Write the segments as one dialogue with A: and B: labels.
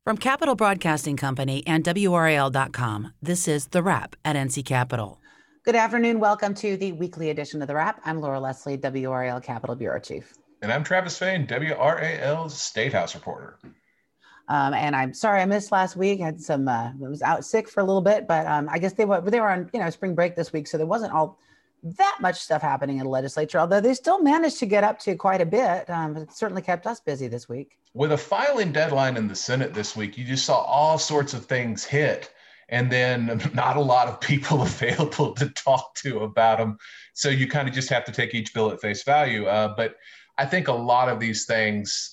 A: From Capital Broadcasting Company and WRAL.com, this is The Wrap at NC Capitol.
B: Good afternoon. Welcome to the weekly edition of The Wrap. I'm Laura Leslie, WRAL Capitol Bureau Chief.
C: And I'm Travis Fain, WRAL's State House reporter.
B: And I'm sorry I missed last week. I had was out sick for a little bit, but I guess they were on spring break this week, so there wasn't all that much stuff happening in the legislature, although they still managed to get up to quite a bit. It certainly kept us busy this week.
C: With a filing deadline in the Senate this week, you just saw all sorts of things hit, and then not a lot of people available to talk to about them. So you kind of just have to take each bill at face value. But I think a lot of these things,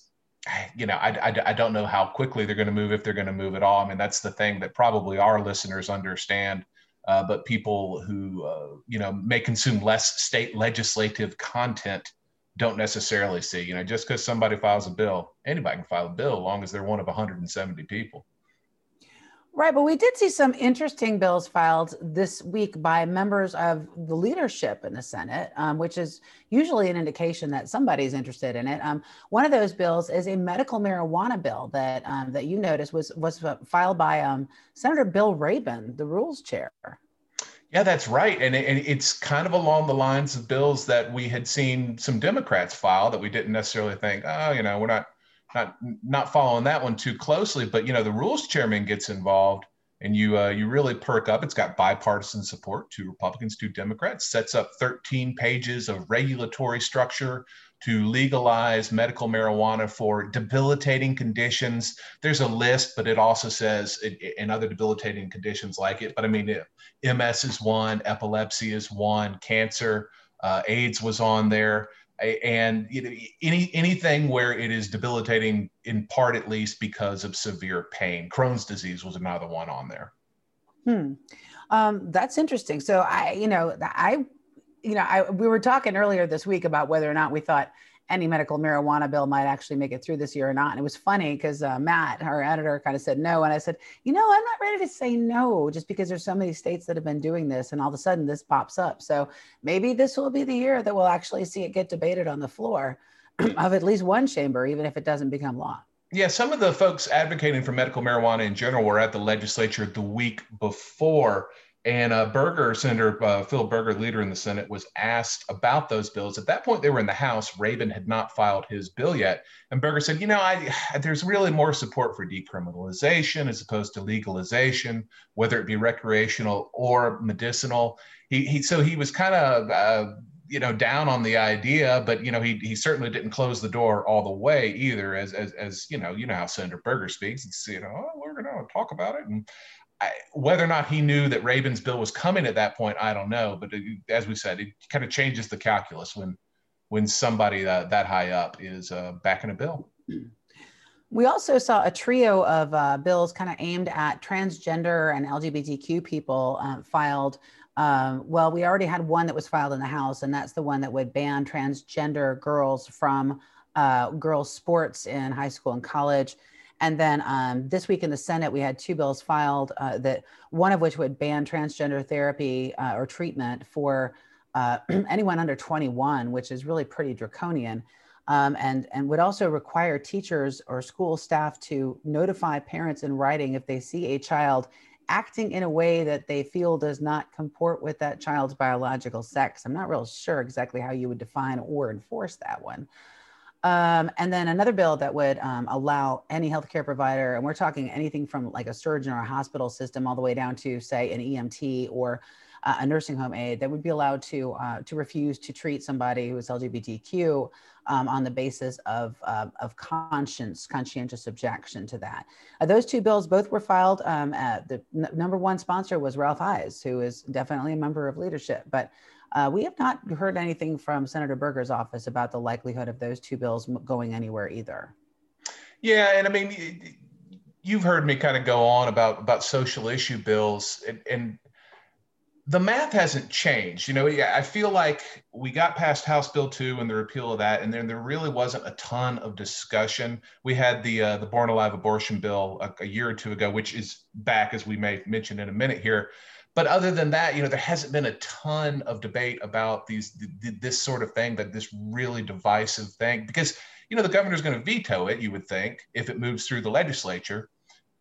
C: I don't know how quickly they're going to move, if they're going to move at all. I mean, that's the thing that probably our listeners understand. But people who, may consume less state legislative content don't necessarily see, just because somebody files a bill, anybody can file a bill as long as they're one of 170 people.
B: Right, but we did see some interesting bills filed this week by members of the leadership in the Senate, which is usually an indication that somebody's interested in it. One of those bills is a medical marijuana bill that you noticed was filed by Senator Bill Rabon, the Rules Chair.
C: Yeah, that's right. And it's kind of along the lines of bills that we had seen some Democrats file that we didn't necessarily think, we're not following that one too closely. But, the Rules Chairman gets involved and you really perk up. It's got bipartisan support, 2 Republicans, 2 Democrats, sets up 13 pages of regulatory structure to legalize medical marijuana for debilitating conditions. There's a list, but it also says in other debilitating conditions like it. But I mean, MS is one, epilepsy is one, cancer, AIDS was on there. And anything where it is debilitating, in part at least, because of severe pain. Crohn's disease was another one on there.
B: That's interesting. So we were talking earlier this week about whether or not we thought any medical marijuana bill might actually make it through this year or not. And it was funny because Matt, our editor, kind of said no. And I said, I'm not ready to say no, just because there's so many states that have been doing this. And all of a sudden this pops up. So maybe this will be the year that we'll actually see it get debated on the floor of at least one chamber, even if it doesn't become law.
C: Yeah, some of the folks advocating for medical marijuana in general were at the legislature the week before. And Senator Phil Berger, leader in the Senate, was asked about those bills. At that point, they were in the House. Rabon had not filed his bill yet. And Berger said, there's really more support for decriminalization as opposed to legalization, whether it be recreational or medicinal. So he was kind of, down on the idea, but, he certainly didn't close the door all the way either, as how Senator Berger speaks. It's, we're going to talk about it. And whether or not he knew that Rabon's bill was coming at that point, I don't know. But as we said, it kind of changes the calculus when somebody that high up is backing a bill.
B: We also saw a trio of bills kind of aimed at transgender and LGBTQ people filed. We already had one that was filed in the House, and that's the one that would ban transgender girls from girls' sports in high school and college. And then this week in the Senate, we had 2 bills filed, that one of which would ban transgender therapy or treatment for anyone under 21, which is really pretty draconian, and would also require teachers or school staff to notify parents in writing if they see a child acting in a way that they feel does not comport with that child's biological sex. I'm not real sure exactly how you would define or enforce that one. And then another bill that would allow any healthcare provider, and we're talking anything from like a surgeon or a hospital system all the way down to, say, an EMT or a nursing home aide, that would be allowed to refuse to treat somebody who is LGBTQ on the basis of conscientious objection to that. Those 2 bills both were filed. The number one sponsor was Ralph Ives, who is definitely a member of leadership, but we have not heard anything from Senator Berger's office about the likelihood of those 2 bills going anywhere either.
C: Yeah, and I mean, you've heard me kind of go on about social issue bills, and the math hasn't changed. I feel like we got past House Bill 2 and the repeal of that, and then there really wasn't a ton of discussion. We had the Born Alive abortion bill a year or 2 ago, which is back, as we may mention in a minute here. But other than that, there hasn't been a ton of debate about this sort of thing, this really divisive thing, because, the governor's going to veto it, you would think, if it moves through the legislature.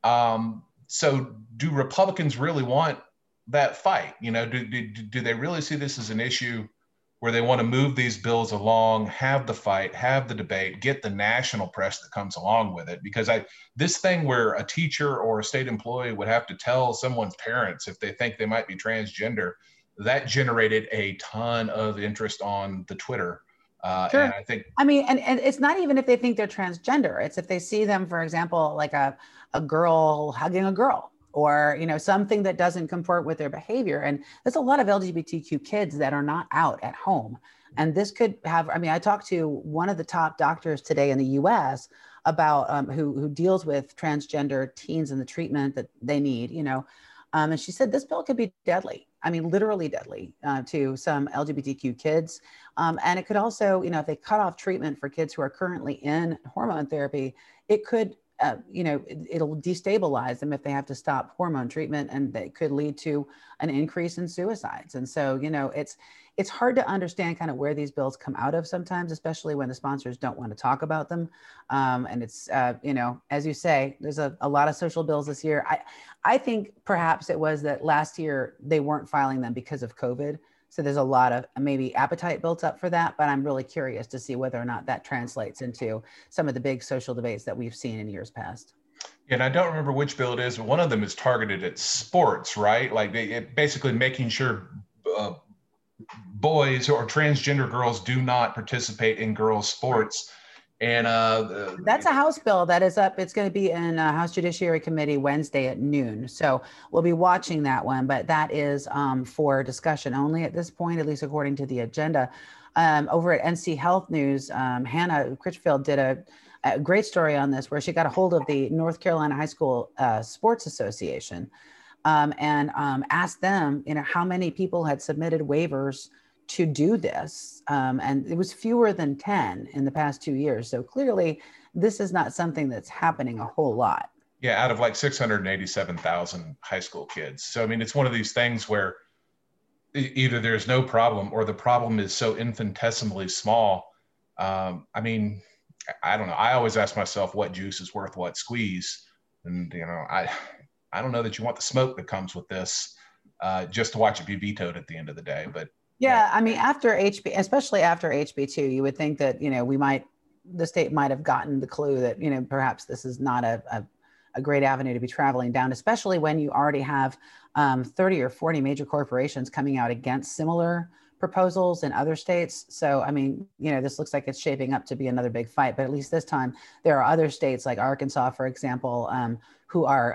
C: So do Republicans really want that fight? You know, do they really see this as an issue where they want to move these bills along, have the fight, have the debate, get the national press that comes along with it? Because this thing where a teacher or a state employee would have to tell someone's parents if they think they might be transgender, that generated a ton of interest on the Twitter.
B: Sure.
C: And I think,
B: I mean, and it's not even if they think they're transgender. It's if they see them, for example, like a girl hugging a girl, or, you know, something that doesn't comport with their behavior. And there's a lot of LGBTQ kids that are not out at home. And this could have, I mean, I talked to one of the top doctors today in the US about who deals with transgender teens and the treatment that they need, you know. And she said this bill could be deadly. I mean, literally deadly to some LGBTQ kids. And it could also, you know, if they cut off treatment for kids who are currently in hormone therapy, it could, you know, it'll destabilize them if they have to stop hormone treatment, and that could lead to an increase in suicides. And so, you know, it's hard to understand kind of where these bills come out of sometimes, especially when the sponsors don't want to talk about them. And it's, you know, as you say, there's a lot of social bills this year. I think perhaps it was that last year they weren't filing them because of COVID. So there's a lot of maybe appetite built up for that, but I'm really curious to see whether or not that translates into some of the big social debates that we've seen in years past.
C: And I don't remember which bill it is, but one of them is targeted at sports, right? Like basically making sure boys or transgender girls do not participate in girls' sports. And
B: that's a House bill that is up. It's going to be in House Judiciary Committee Wednesday at noon. So we'll be watching that one, but that is for discussion only at this point, at least according to the agenda. Over at NC Health News, Hannah Critchfield did a great story on this, where she got a hold of the North Carolina High School Sports Association and asked them, you know, how many people had submitted waivers to do this. And it was fewer than 10 in the past 2 years. So clearly this is not something that's happening a whole lot.
C: Yeah, out of like 687,000 high school kids. So, I mean, it's one of these things where either there's no problem or the problem is so infinitesimally small. I mean, I don't know. I always ask myself what juice is worth what squeeze. And, you know, I don't know that you want the smoke that comes with this just to watch it be vetoed at the end of the day. But
B: yeah, I mean, especially after HB2, you would think that, you know, the state might have gotten the clue that, you know, perhaps this is not a great avenue to be traveling down, especially when you already have 30 or 40 major corporations coming out against similar proposals in other states. So, I mean, you know, this looks like it's shaping up to be another big fight, but at least this time there are other states like Arkansas, for example, who are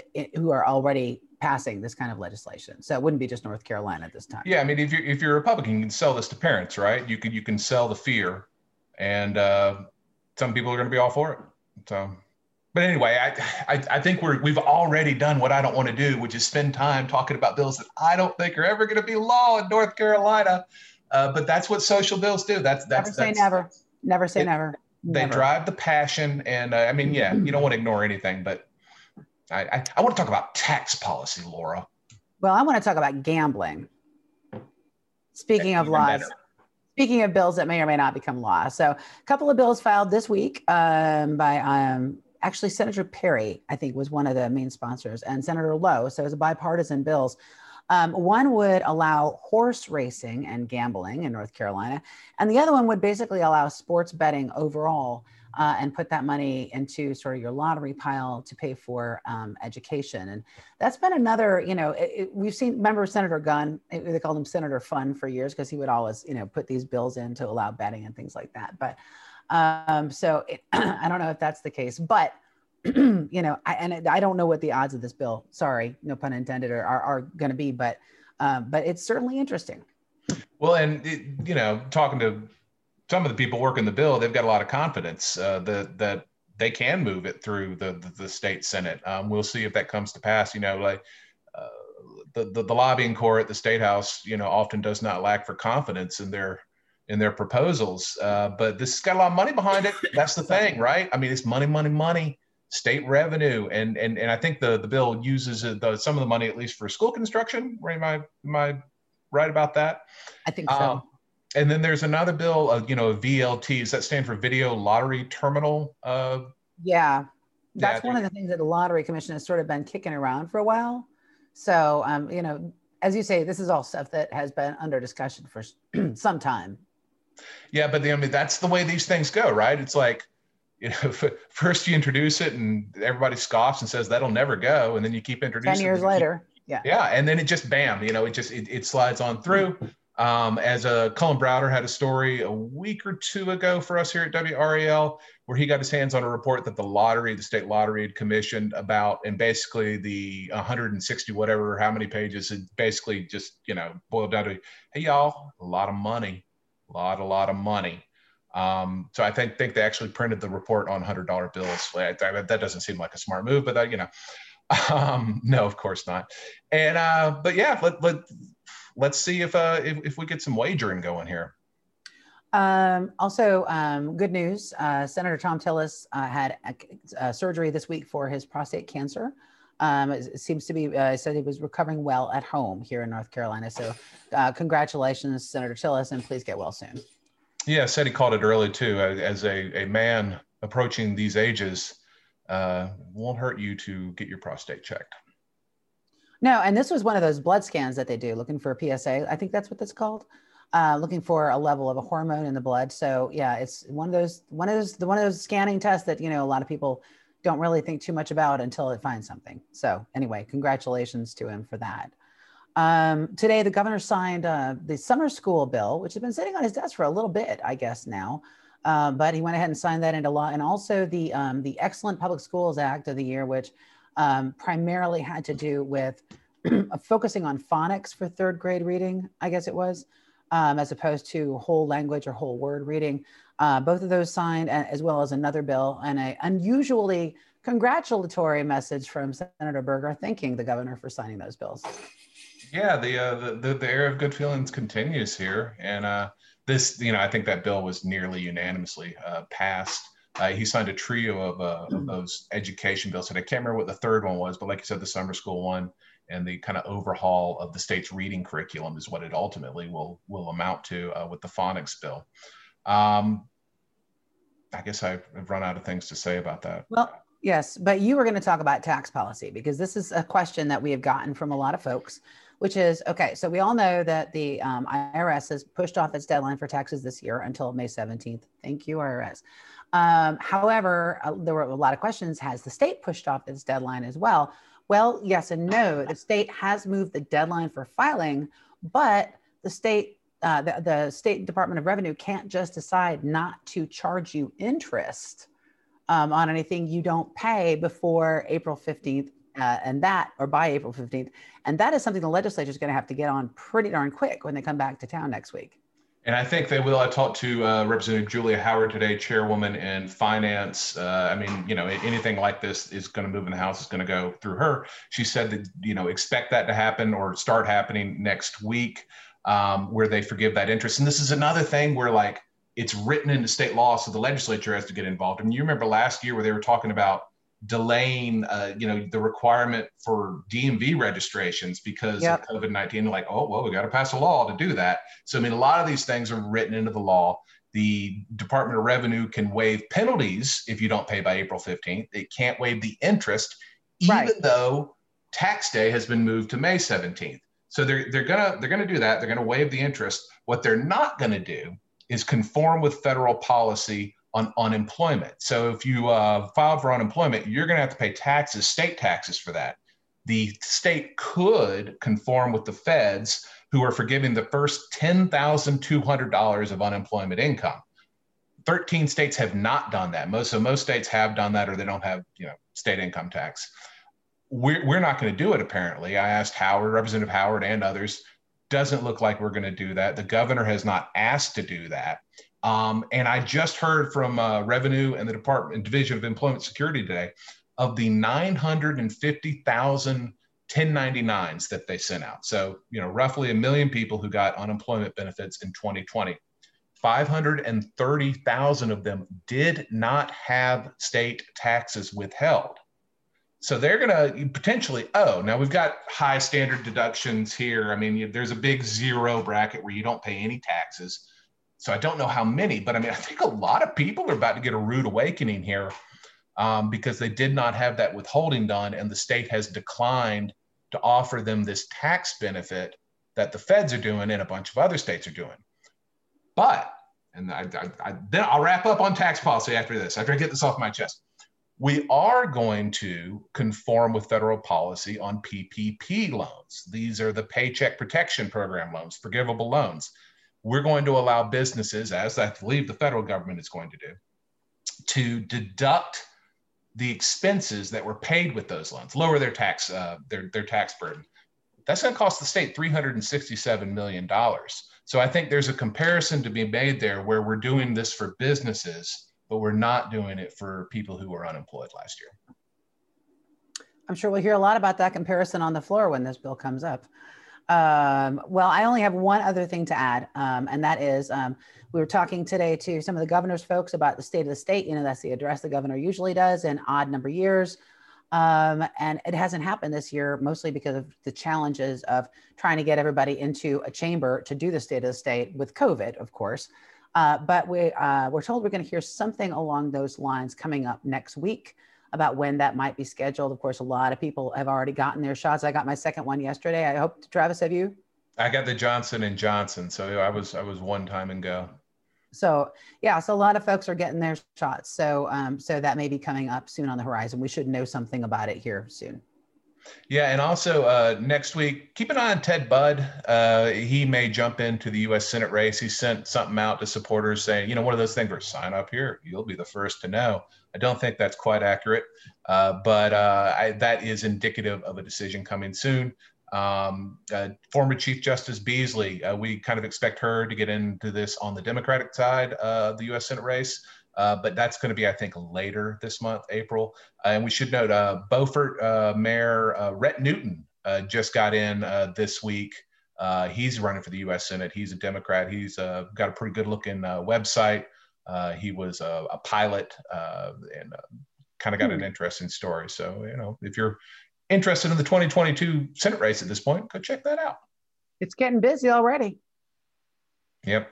B: already passing this kind of legislation. So it wouldn't be just North Carolina at this time.
C: Yeah, I mean, if you're a Republican, you can sell this to parents, right? You can sell the fear, and some people are going to be all for it. So, but anyway, I think we've already done what I don't want to do, which is spend time talking about bills that I don't think are ever going to be law in North Carolina. But that's what social bills do.
B: Never say never. Never say never.
C: They drive the passion, and I mean, yeah, you don't want to ignore anything, but I want to talk about tax policy, Laura.
B: Well, I want to talk about gambling. Speaking of laws, speaking of bills that may or may not become law. So a couple of bills filed this week by actually Senator Perry, I think, was one of the main sponsors, and Senator Lowe. So it was a bipartisan bills. One would allow horse racing and gambling in North Carolina, and the other one would basically allow sports betting overall and put that money into sort of your lottery pile to pay for education. And that's been another, you know, we've seen, remember Senator Gunn, they called him Senator Fun for years because he would always, you know, put these bills in to allow betting and things like that. But so I don't know if that's the case, but you know, I don't know what the odds of this bill, sorry, no pun intended, are going to be, but it's certainly interesting.
C: Well, and you know, talking to some of the people working the bill, they've got a lot of confidence that they can move it through the state Senate. We'll see if that comes to pass. You know, like the lobbying corps at the State House, you know, often does not lack for confidence in their proposals. But this has got a lot of money behind it. That's the thing, right? I mean, it's money, state revenue, and I think the bill uses some of the money at least for school construction. Right? Am I right about that?
B: I think so.
C: And then there's another bill, you know, VLT. Does that stand for Video Lottery Terminal?
B: Yeah, That's one of the things that the Lottery Commission has sort of been kicking around for a while. So, you know, as you say, this is all stuff that has been under discussion for some time.
C: Yeah, but I mean, that's the way these things go, right? It's like, you know, first you introduce it and everybody scoffs and says that'll never go, and then you keep introducing
B: 10 years later. Yeah,
C: and then it just bam, you know, it slides on through. As Cullen Browder had a story a week or two ago for us here at WRAL, where he got his hands on a report that the state lottery had commissioned about, and basically the 160 whatever, how many pages, it basically just, you know, boiled down to, hey y'all, a lot of money, a lot of money. So I think they actually printed the report on $100 bills. That doesn't seem like a smart move, but that, you know, no, of course not. And but yeah, let's see if we get some wagering going here.
B: Also, good news. Senator Thom Tillis had surgery this week for his prostate cancer. It seems to be, said he was recovering well at home here in North Carolina. So congratulations, Senator Tillis, and please get well soon.
C: Yeah, said he called it early too. As a man approaching these ages, won't hurt you to get your prostate checked.
B: No, and this was one of those blood scans that they do, looking for a PSA. I think that's what that's called. Looking for a level of a hormone in the blood. So yeah, it's one of those scanning tests that, you know, a lot of people don't really think too much about until it finds something. So anyway, congratulations to him for that. Today, the governor signed the summer school bill, which has been sitting on his desk for a little bit, I guess now. But he went ahead and signed that into law, and also the Excellent Public Schools Act of the year, which primarily had to do with focusing on phonics for third grade reading, I guess it was, as opposed to whole language or whole word reading. Both of those signed, as well as another bill, and an unusually congratulatory message from Senator Berger thanking the governor for signing those bills.
C: Yeah, the era of good feelings continues here, and this, you know, I think that bill was nearly unanimously passed. He signed a trio of those education bills, and I can't remember what the third one was, but like you said, the summer school one and the kind of overhaul of the state's reading curriculum is what it ultimately will amount to with the phonics bill. I guess I've run out of things to say about that.
B: Well, yes, but you were going to talk about tax policy, because this is a question that we have gotten from a lot of folks, which is, okay, so we all know that the IRS has pushed off its deadline for taxes this year until May 17th. Thank you, IRS. However, there were a lot of questions. Has the state pushed off its deadline as well? Well, yes and no. The state has moved the deadline for filing, but the state Department of Revenue can't just decide not to charge you interest on anything you don't pay before April 15th. Or by April 15th. And that is something the legislature is going to have to get on pretty darn quick when they come back to town next week.
C: And I think they will. I talked to Representative Julia Howard today, chairwoman in finance. I mean, you know, anything like this is going to move in the House, is going to go through her. She said that, you know, expect that to happen or start happening next week, where they forgive that interest. And this is another thing where, like, it's written into state law, so the legislature has to get involved. And you remember last year where they were talking about delaying, you know, the requirement for DMV registrations because of COVID-19, like, oh, well, we got to pass a law to do that. So, I mean, a lot of these things are written into the law. The Department of Revenue can waive penalties if you don't pay by April 15th. It can't waive the interest, even though tax day has been moved to May 17th. So they're gonna do that. They're gonna waive the interest. What they're not gonna do is conform with federal policy on unemployment. So if you filed for unemployment, you're going to have to pay taxes, state taxes for that. The state could conform with the feds, who are forgiving the first $10,200 of unemployment income. 13 states have not done that. Most states have done that, or they don't have, you know, state income tax. We're not going to do it, apparently. I asked Howard, Representative Howard, and others. Doesn't look like we're going to do that. The governor has not asked to do that. And I just heard from Revenue and the Department Division of Employment Security today, of the 950,000 1099s that they sent out. So, you know, roughly 1 million people who got unemployment benefits in 2020. 530,000 of them did not have state taxes withheld. So they're going to potentially owe. Now, we've got high standard deductions here. I mean, there's a big zero bracket where you don't pay any taxes. So I don't know how many, but I mean, I think a lot of people are about to get a rude awakening here. because they did not have that withholding done, and the state has declined to offer them this tax benefit that the feds are doing and a bunch of other states are doing. But, and then I'll wrap up on tax policy after this, after I get this off my chest. We are going to conform with federal policy on PPP loans. These are the Paycheck Protection Program loans, forgivable loans. We're going to allow businesses, as I believe the federal government is going to do, to deduct the expenses that were paid with those loans, lower their tax burden. That's going to cost the state $367 million. So I think there's a comparison to be made there where we're doing this for businesses, but we're not doing it for people who were unemployed last year.
B: I'm sure we'll hear a lot about that comparison on the floor when this bill comes up. Well, I only have one other thing to add, and that is we were talking today to some of the governor's folks about the state of the state. You know, that's the address the governor usually does in odd number years. And it hasn't happened this year, mostly because of the challenges of trying to get everybody into a chamber to do the state of the state with COVID, of course. But we're told we're going to hear something along those lines coming up next week about when that might be scheduled. Of course, a lot of people have already gotten their shots. I got my second one yesterday. I hope, Travis, have you?
C: I got the Johnson & Johnson. So I was one time and go.
B: So yeah, so a lot of folks are getting their shots. So so that may be coming up soon on the horizon. We should know something about it here soon.
C: Yeah, and also next week, keep an eye on Ted Budd. He may jump into the U.S. Senate race. He sent something out to supporters saying, you know, one of those things where sign up here, you'll be the first to know. I don't think that's quite accurate, but that is indicative of a decision coming soon. Former Chief Justice Beasley, we kind of expect her to get into this on the Democratic side of the U.S. Senate race. But that's going to be, I think, later this month, April. And we should note Beaufort Mayor Rhett Newton just got in this week. He's running for the U.S. Senate. He's a Democrat. He's got a pretty good looking website. He was a pilot and kind of got an interesting story. So, you know, if you're interested in the 2022 Senate race at this point, go check that out.
B: It's getting busy already.
C: Yep.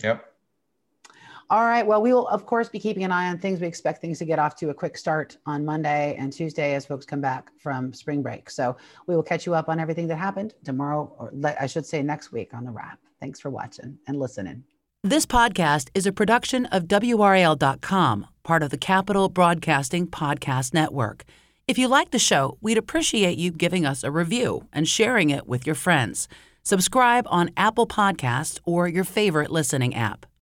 B: All right. Well, we will, of course, be keeping an eye on things. We expect things to get off to a quick start on Monday and Tuesday as folks come back from spring break. So we will catch you up on everything that happened tomorrow, or I should say next week on The Wrap. Thanks for watching and listening.
A: This podcast is a production of WRAL.com, part of the Capital Broadcasting Podcast Network. If you like the show, we'd appreciate you giving us a review and sharing it with your friends. Subscribe on Apple Podcasts or your favorite listening app.